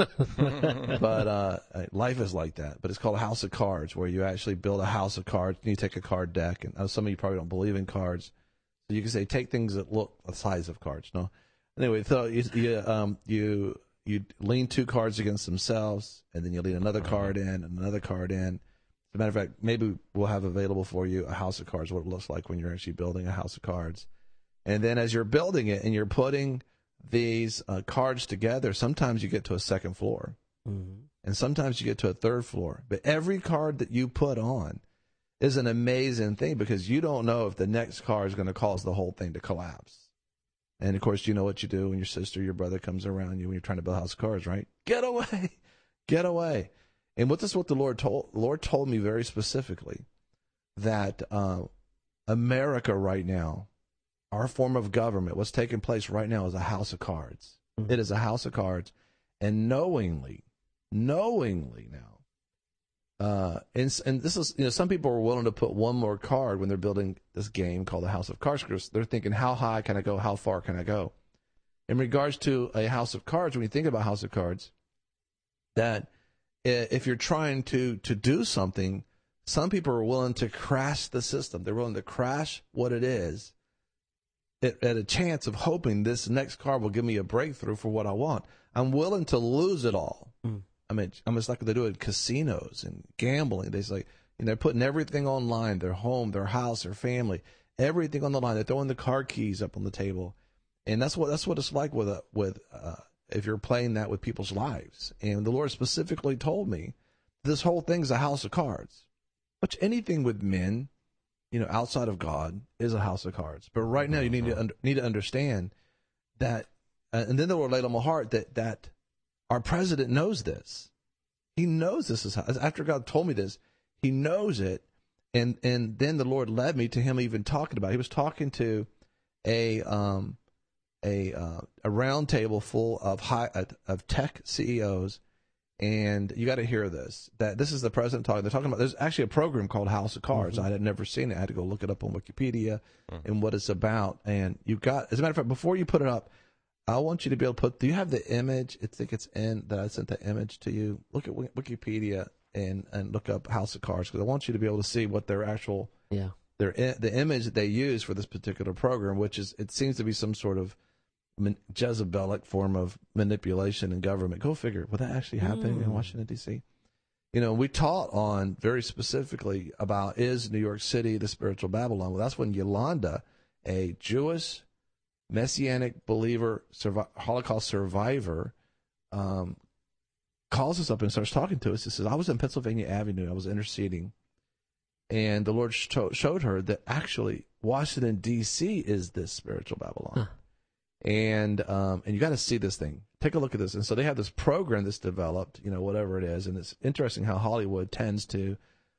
But life is like that. But it's called House of Cards, where you actually build a house of cards, and you take a card deck. And some of you probably don't believe in cards. So you can say, take things that look the size of cards. No. Anyway, so you lean 2 cards against themselves, and then you lean another card in and another card in. As a matter of fact, maybe we'll have available for you a house of cards, what it looks like when you're actually building a house of cards. And then as you're building it and you're putting these cards together, sometimes you get to a second floor. And sometimes you get to a third floor. But every card that you put on is an amazing thing, because you don't know if the next card is going to cause the whole thing to collapse. And, of course, you know what you do when your sister, your brother comes around you when you're trying to build a house of cards, right? Get away. Get away. And this is what the Lord told me very specifically, that America right now, our form of government, what's taking place right now is a house of cards. It is a house of cards. And knowingly now, and this is, some people are willing to put one more card when they're building this game called the House of Cards, because they're thinking, how high can I go? How far can I go? In regards to a House of Cards, when you think about House of Cards, that if you're trying to do something, some people are willing to crash the system. They're willing to crash what it is at a chance of hoping this next card will give me a breakthrough for what I want. I'm willing to lose it all. I mean, it's like they do in casinos and gambling. They're putting everything online, their home, their house, their family, everything on the line. They're throwing the card keys up on the table. And that's what it's like with if you're playing that with people's lives. And the Lord specifically told me this whole thing's a house of cards. Which anything with men, outside of God, is a house of cards. But right now, you need to understand that, and then the Lord laid on my heart that our president knows this. He knows this is after God told me this. He knows it, and then the Lord led me to him even talking about it. He was talking to a round table full of tech CEOs. And you got to hear this, that this is the president talking. They're talking about, there's actually a program called House of Cards. I had never seen it. I had to go look it up on Wikipedia and what it's about. And as a matter of fact, before you put it up, I want you to be able to do you have the image? I think it's that I sent the image to you. Look at Wikipedia and look up House of Cards, because I want you to be able to see what their actual, the image that they use for this particular program, which is, it seems to be some sort of Jezebelic form of manipulation in government. Go figure. Will that actually happen in Washington, D.C.? We taught on very specifically about, is New York City the spiritual Babylon? Well, that's when Yolanda, a Jewish Messianic believer, Holocaust survivor, calls us up and starts talking to us. He says, I was in Pennsylvania Avenue. I was interceding. And the Lord showed her that actually Washington, D.C. is this spiritual Babylon. And you got to see this thing. Take a look at this. And so they have this program that's developed, whatever it is. And it's interesting how Hollywood tends to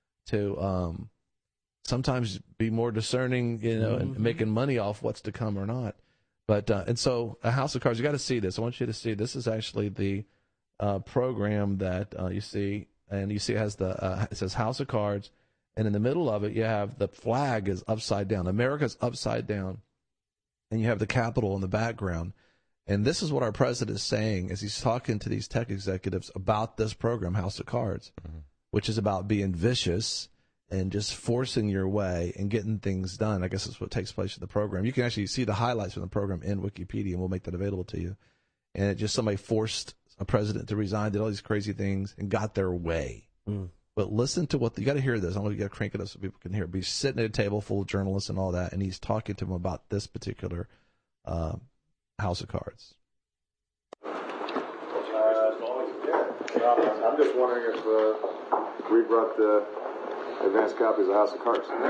sometimes be more discerning, and making money off what's to come or not. But and so a House of Cards, you got to see this. I want you to see this is actually the program that you see, and you see it has it says House of Cards, and in the middle of it you have the flag is upside down. America's upside down. And you have the Capitol in the background. And this is what our president is saying as he's talking to these tech executives about this program, House of Cards, which is about being vicious and just forcing your way and getting things done. I guess that's what takes place in the program. You can actually see the highlights from the program in Wikipedia, and we'll make that available to you. And it just somebody forced a president to resign, did all these crazy things, and got their way. But listen to what you got to hear this. I want you got to crank it up so people can hear it. But he's sitting at a table full of journalists and all that, and he's talking to them about this particular House of Cards. I'm just wondering if we brought advanced copies of House of Cards. You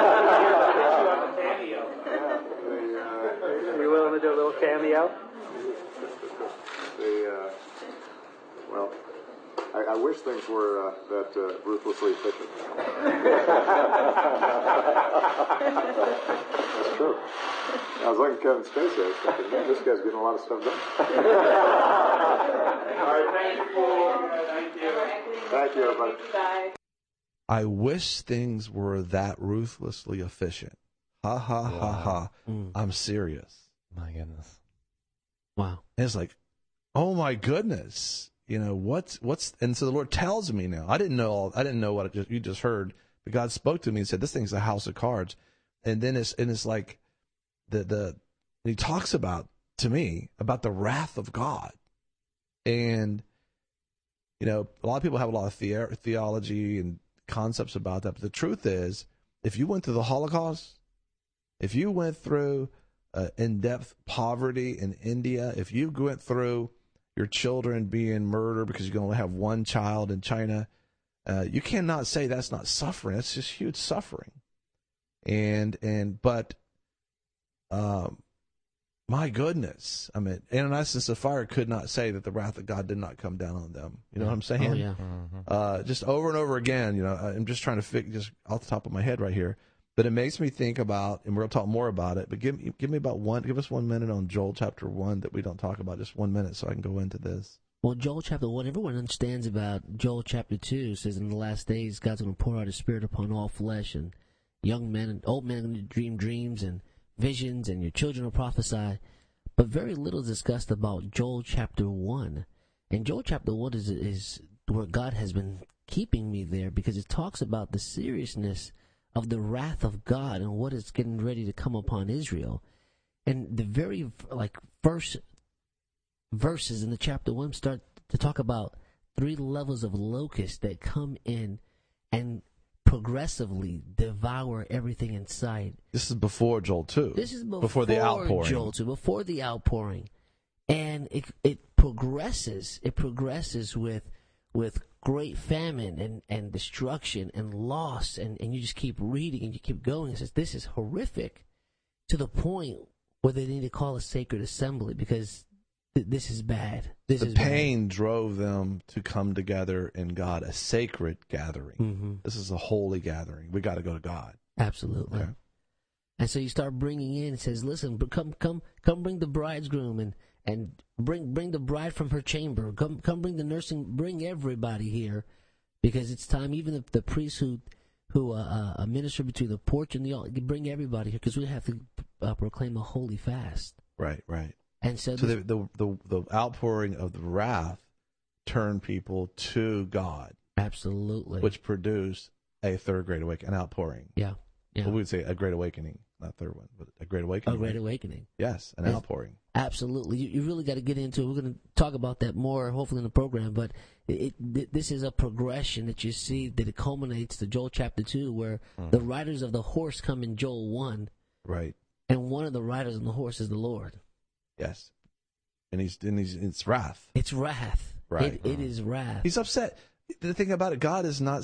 willing to do a little cameo? Well, I wish things were that ruthlessly efficient. That's true. I was looking at Kevin Spacey. I was thinking, man, this guy's getting a lot of stuff done. All right, thank you, everybody. I wish things were that ruthlessly efficient. Ha ha ha ha. I'm serious. My goodness. Wow. And it's like, oh my goodness. You know, what's and so the Lord tells me now. I didn't know what you just heard, but God spoke to me and said, this thing's a house of cards. And then it's like he talks about to me about the wrath of God. And you know, a lot of people have a lot of theology and concepts about that, but the truth is, if you went through the Holocaust, if you went through in-depth poverty in India, if you went through your children being murdered because you can only have one child in China, you cannot say that's not suffering. That's just huge suffering. But my goodness, I mean, Ananias and Sapphira could not say that the wrath of God did not come down on them. You know what I'm saying? Oh, yeah. Just over and over again, you know, I'm just trying to just off the top of my head right here. But it makes me think about, and we'll talk more about it, but give us 1 minute on Joel chapter 1 that we don't talk about, just 1 minute so I can go into this. Well, Joel chapter 1, everyone understands about Joel chapter 2. It says in the last days, God's going to pour out his spirit upon all flesh, and young men and old men are going to dream dreams and visions, and your children will prophesy. But very little is discussed about Joel chapter 1. And Joel chapter 1 is where God has been keeping me there, because it talks about the seriousness of the wrath of God and what is getting ready to come upon Israel. And the very first verses in the chapter 1 start to talk about 3 levels of locusts that come in and progressively devour everything in sight. This is before Joel 2. This is before the outpouring. Joel 2, before the outpouring. And it progresses. It progresses with great famine and destruction and loss, and you just keep reading and you keep going. It says this is horrific to the point where they need to call a sacred assembly, because this is bad. The pain drove them to come together in God, a sacred gathering. Mm-hmm. This is a holy gathering. We got to go to God. Absolutely. Okay. And so you start bringing in, it says, listen, come bring the bridegroom and bring the bride from her chamber. Come bring the nursing, bring everybody here, because it's time. Even if the priests who minister between the porch and the altar, bring everybody here, because we have to proclaim a holy fast. Right. And so the outpouring of the wrath turned people to God. Absolutely. Which produced a third great awakening, an outpouring. Yeah. Well, we would say a great awakening, not third one, but a great awakening. A great awakening. Yes, an outpouring. Absolutely. You really got to get into it. We're going to talk about that more, hopefully, in the program. But this is a progression that you see, that it culminates to Joel chapter 2, where the riders of the horse come in Joel 1. Right. And one of the riders on the horse is the Lord. Yes. And it's wrath. It's wrath. Right. It is wrath. He's upset. The thing about it, God is not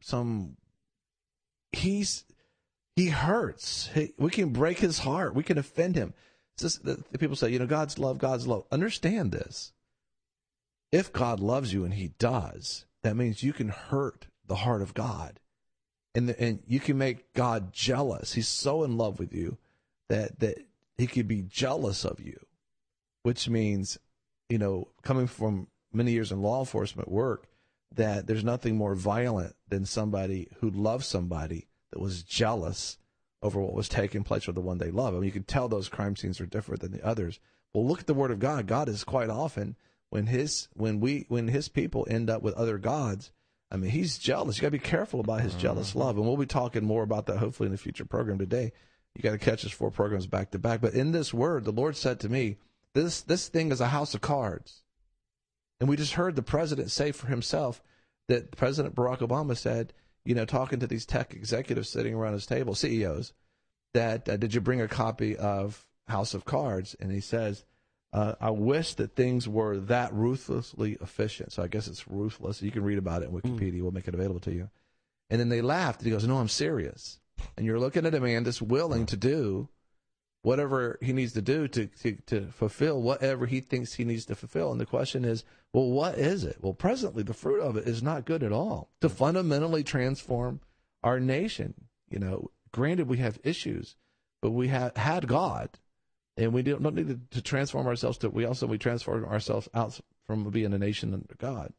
he hurts. We can break his heart. We can offend him. It's just the people say, God's love. Understand this. If God loves you, and he does, that means you can hurt the heart of God. And you can make God jealous. He's so in love with you that he could be jealous of you, which means, coming from many years in law enforcement work, that there's nothing more violent than somebody who loves somebody that was jealous over what was taking place with the one they love. I mean, you can tell those crime scenes are different than the others. Well, look at the Word of God. God is quite often, when his people end up with other gods, I mean, he's jealous. You got to be careful about his jealous love. And we'll be talking more about that hopefully in a future program today. You got to catch us 4 programs back to back. But in this word, the Lord said to me, this thing is a house of cards. And we just heard the president say for himself that President Barack Obama said, talking to these tech executives sitting around his table, CEOs, that did you bring a copy of House of Cards? And he says, I wish that things were that ruthlessly efficient. So I guess it's ruthless. You can read about it in Wikipedia. We'll make it available to you. And then they laughed, and he goes, no, I'm serious. And you're looking at a man that's willing to do whatever he needs to do to fulfill whatever he thinks he needs to fulfill. And the question is, well, what is it? Well, presently, the fruit of it is not good at all. To fundamentally transform our nation, granted we have issues, but we had God, and we don't need to transform ourselves. We transform ourselves out from being a nation under God.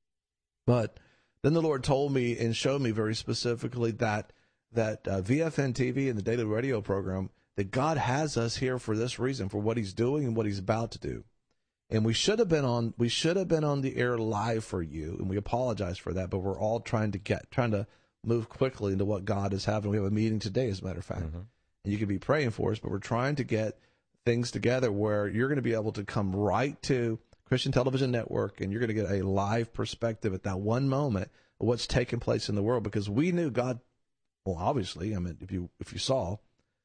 But then the Lord told me and showed me very specifically that VFN TV and the daily radio program, that God has us here for this reason, for what he's doing and what he's about to do. And we should have been on the air live for you, and we apologize for that, but we're all trying to move quickly into what God is having. We have a meeting today, as a matter of fact. And you can be praying for us, but we're trying to get things together where you're going to be able to come right to Christian Television Network, and you're going to get a live perspective at that one moment of what's taking place in the world, because we knew God. Well, obviously, I mean, if you saw,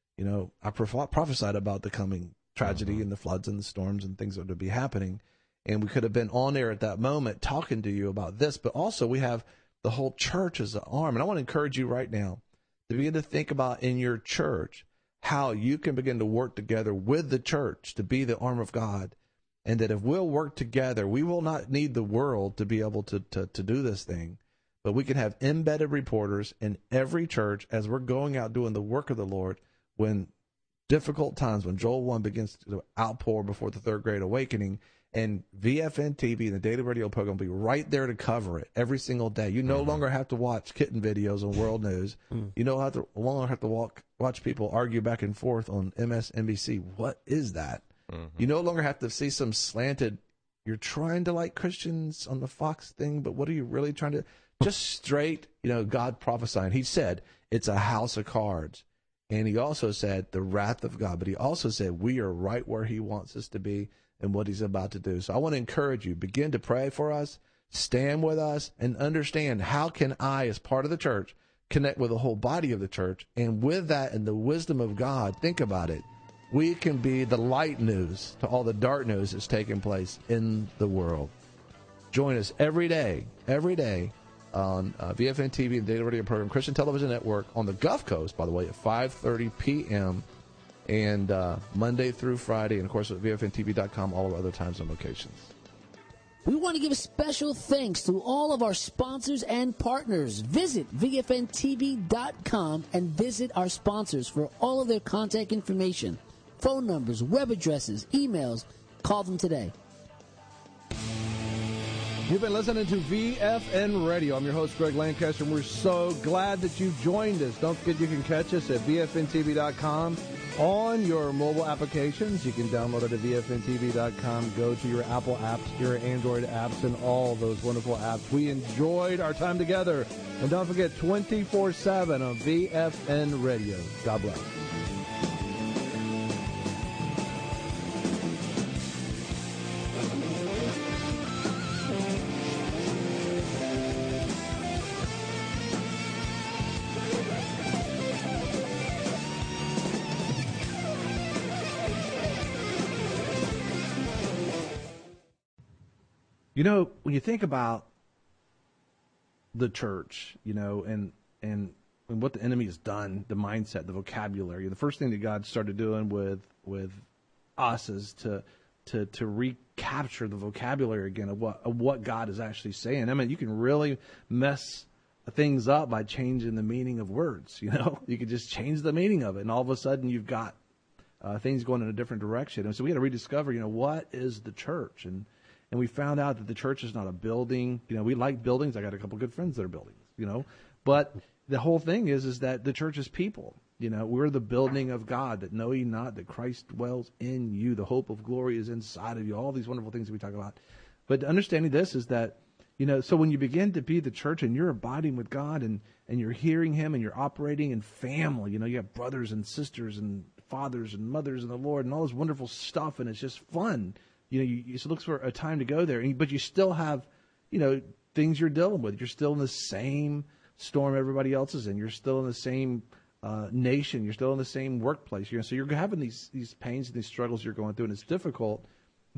I prophesied about the coming tragedy and the floods and the storms and things that would be happening, and we could have been on air at that moment talking to you about this. But also, we have the whole church as an arm, and I want to encourage you right now to begin to think about in your church how you can begin to work together with the church to be the arm of God. And that if we'll work together, we will not need the world to be able to do this thing. But we can have embedded reporters in every church as we're going out doing the work of the Lord when difficult times, when Joel 1 begins to outpour before the third great awakening. And VFN TV and the daily radio program will be right there to cover it every single day. You no longer have to watch kitten videos on World News. You no longer have to watch people argue back and forth on MSNBC. What is that? You no longer have to see some slanted, you're trying to like Christians on the Fox thing, but what are you really trying to, just straight, God prophesying. He said, it's a house of cards. And he also said the wrath of God, but he also said we are right where he wants us to be and what he's about to do. So I want to encourage you, begin to pray for us, stand with us, and understand how can I, as part of the church, connect with the whole body of the church. And with that and the wisdom of God, think about it. We can be the light news to all the dark news that's taking place in the world. Join us every day on VFN TV and Data Radio Program, Christian Television Network on the Gulf Coast, by the way, at 5:30 p.m. and Monday through Friday, and of course at VFNTV.com, all our other times and locations. We want to give a special thanks to all of our sponsors and partners. Visit VFNTV.com and visit our sponsors for all of their contact information, phone numbers, web addresses, emails. Call them today. You've been listening to VFN Radio. I'm your host, Greg Lancaster, and we're so glad that you joined us. Don't forget you can catch us at VFNTV.com on your mobile applications. You can download it at VFNTV.com. Go to your Apple apps, your Android apps, and all those wonderful apps. We enjoyed our time together. And don't forget, 24/7 on VFN Radio. God bless. When you think about the church, and what the enemy has done, the mindset, the vocabulary, the first thing that God started doing with us is to recapture the vocabulary again of what God is actually saying. I mean, you can really mess things up by changing the meaning of words. You could just change the meaning of it, and all of a sudden you've got things going in a different direction. And so we had to rediscover, what is the church? And we found out that the church is not a building. We like buildings. I got a couple good friends that are buildings, But the whole thing is that the church is people. We're the building of God, that know ye not that Christ dwells in you. The hope of glory is inside of you. All these wonderful things that we talk about. But understanding this is that, so when you begin to be the church and you're abiding with God and you're hearing him and you're operating in family, you have brothers and sisters and fathers and mothers in the Lord and all this wonderful stuff, and it's just fun. You just look for a time to go there, but you still have, things you're dealing with. You're still in the same storm everybody else is in. You're still in the same nation. You're still in the same workplace. So you're having these pains and these struggles you're going through, and it's difficult.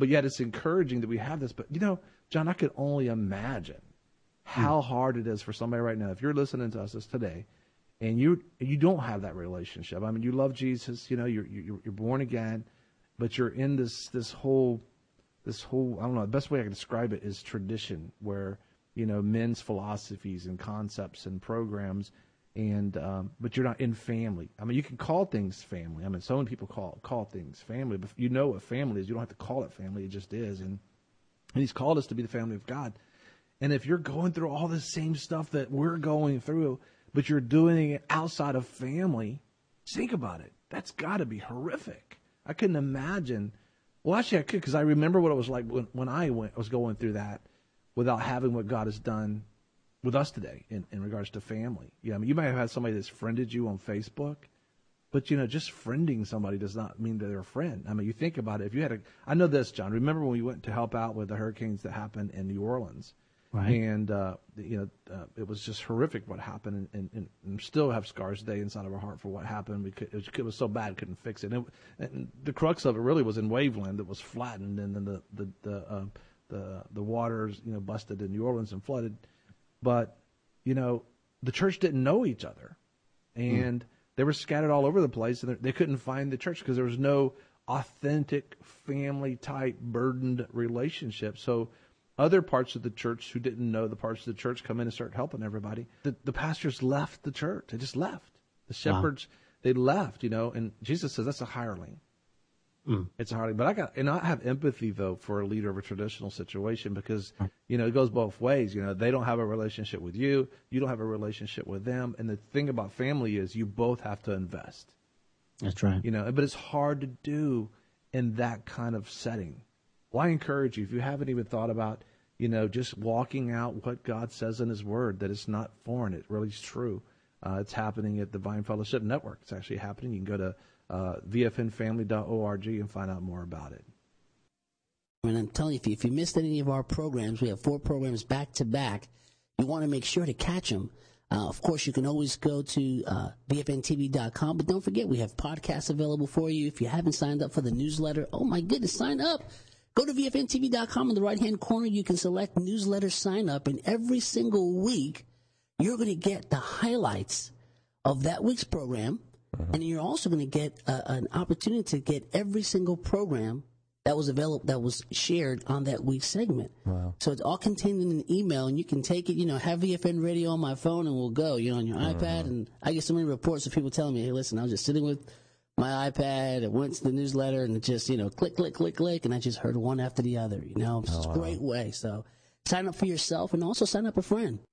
but yet it's encouraging that we have this. But, you know, John, I could only imagine how hard it is for somebody right now, if you're listening to us today, and you don't have that relationship. I mean, you love Jesus, you know, you're born again, but you're in this whole I don't know, the best way I can describe it is tradition, where, you know, men's philosophies and concepts and programs, and but you're not in family. I mean, you can call things family. I mean, so many people call things family, but you know what family is. You don't have to call it family; it just is. And He's called us to be the family of God. And if you're going through all the same stuff that we're going through, but you're doing it outside of family, think about it. That's got to be horrific. I couldn't imagine. Well, actually, I could, because I remember what it was like when I was going through that without having what God has done with us today in regards to family. Yeah, I mean, you might have had somebody that's friended you on Facebook, but, you know, just friending somebody does not mean that they're a friend. I mean, you think about it. If you had I know this, John. Remember when we went to help out with the hurricanes that happened in New Orleans? Right. And, it was just horrific what happened, and still have scars today inside of our heart for what happened. It was so bad, couldn't fix it. And the crux of it really was in Waveland that was flattened, and then the waters, you know, busted in New Orleans and flooded. But, you know, the church didn't know each other, and they were scattered all over the place, and they couldn't find the church because there was no authentic family-type burdened relationship. So other parts of the church who didn't know the parts of the church come in and start helping everybody. The pastors left the church. They just left. The shepherds, they left, you know, and Jesus says that's a hireling. It's a hireling. But I have empathy, though, for a leader of a traditional situation because, you know, it goes both ways. You know, they don't have a relationship with you. You don't have a relationship with them. And the thing about family is you both have to invest. That's right. You know, but it's hard to do in that kind of setting. Well, I encourage you, if you haven't even thought about, you know, just walking out what God says in His Word, that it's not foreign. It really is true. It's happening at the Vine Fellowship Network. It's actually happening. You can go to vfnfamily.org and find out more about it. And I'm telling you, if you missed any of our programs, we have 4 programs back to back. You want to make sure to catch them. Of course, you can always go to vfntv.com, but don't forget we have podcasts available for you. If you haven't signed up for the newsletter, oh my goodness, sign up. Go to vfntv.com. In the right-hand corner, you can select newsletter sign up, and every single week you're going to get the highlights of that week's program, and you're also going to get an opportunity to get every single program that was available, that was shared on that week's segment. Wow. So it's all contained in an email, and you can take it, you know, have VFN radio on my phone, and we'll go, you know, on your iPad. And I get so many reports of people telling me, hey, listen, I was just sitting with my iPad, it went to the newsletter, and it just, you know, click, click, click, click, and I just heard one after the other, you know. It's a great way. So sign up for yourself and also sign up a friend.